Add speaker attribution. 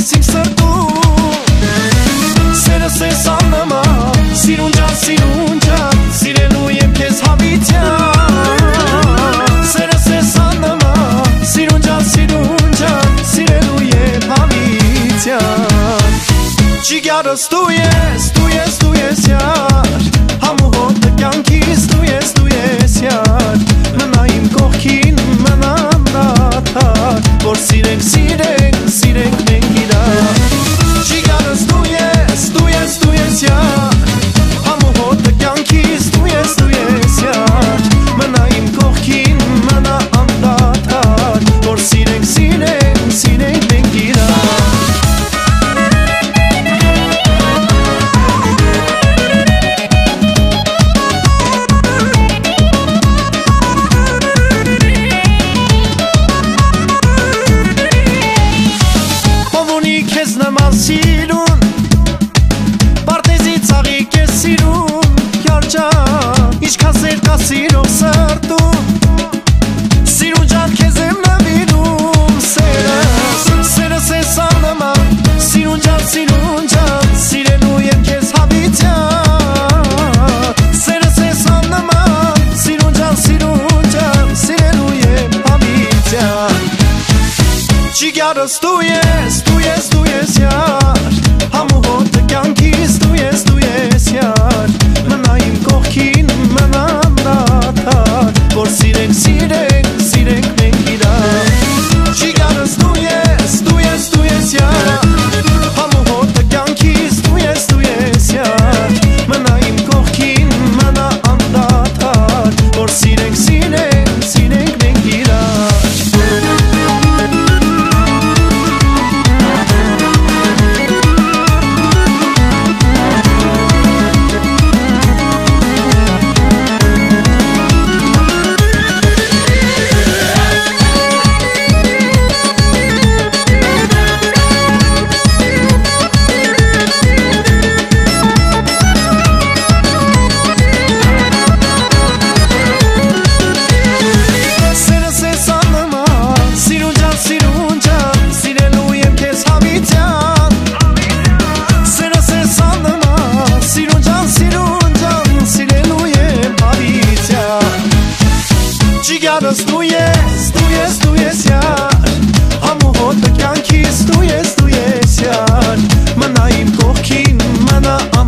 Speaker 1: ինձ սրտու Սերս ես աննամա Սիրուն ջան, սիրելու եմ քեզ հավիտյան Սերս ես աննամա Սիրուն ջան, սիրելու եմ հավիտյան Ճիգարս դու ես յար Համու հոտը կյանքիս դու ես յար Մնա իմ կողքին, մնա ամրաթար Որ սիրենք մենք իրար Ճիգարս դու ես յար Համու հոտը կյանքիս դու ես յար Մնա իմ կողքին, մնա ամրաթար Որ սիրենք մենք իրար Քեզ նման սիրուն Պարտեզի ծաղիկ ես սիրուն Յարջան, ինչքան սեր կա սիրող սրտում Սիրուն ջան քեզ եմ նվիրում Սերս ես աննման Սիրուն ջան, սիրելու եմ քեզ հավիտյան Սերս ես աննման Սիրուն ջան, սիրելու եմ հավիտյան Ճիգարս դու ես յար Համու հոտը կյանքիս դու ես յար Մնա իմ կողքին, մնա ամրաթար Որ սիրենք մենք իրար Ճիգարս դու ես յար Համու հոտը կյանքիս դու ես յար Մնա իմ կողքին, մնա ամրաթար Որ սիրենք մենք իրար Ճիգարս դու ես յար Համու հոտը կյանքիս դու ես յար Մնա իմ կողքին, մնա